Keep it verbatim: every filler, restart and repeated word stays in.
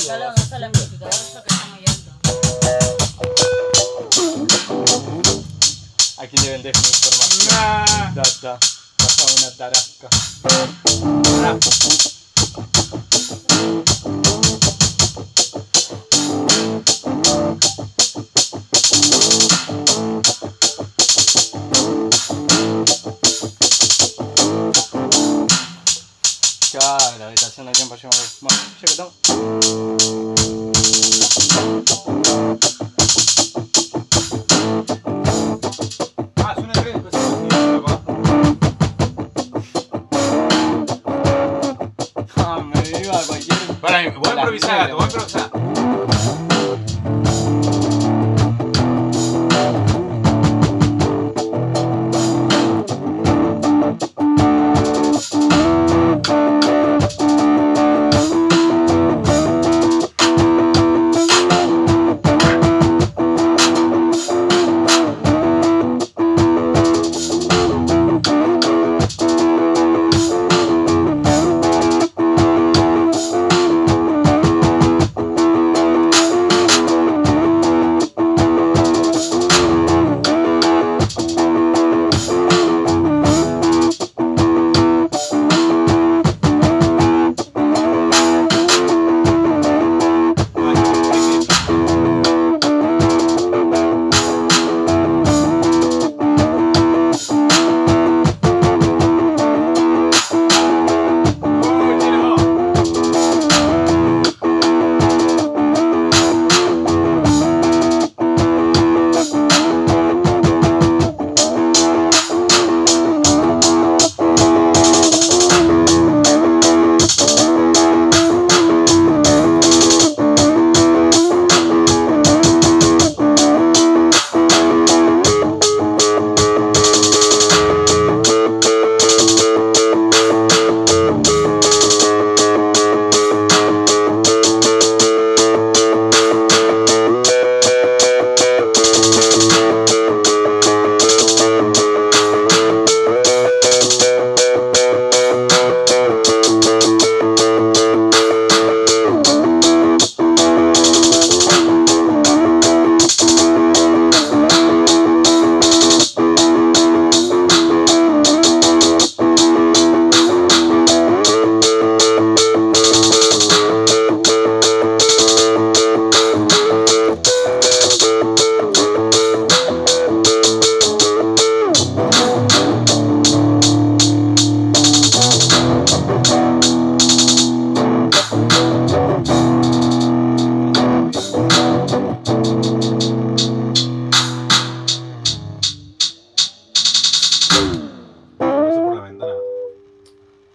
Sale o no sale amplificador, eso que está muy alto. Aquí le vende mi información. Nah. Da, da. Pasa una tarasca. Claro, la habitación de tiempo lleva. Bueno, ya que estamos. Ah, suena re específico, papá. Ah, me iba a cualquier. Para, voy a improvisar, gato, voy a improvisar. Boom.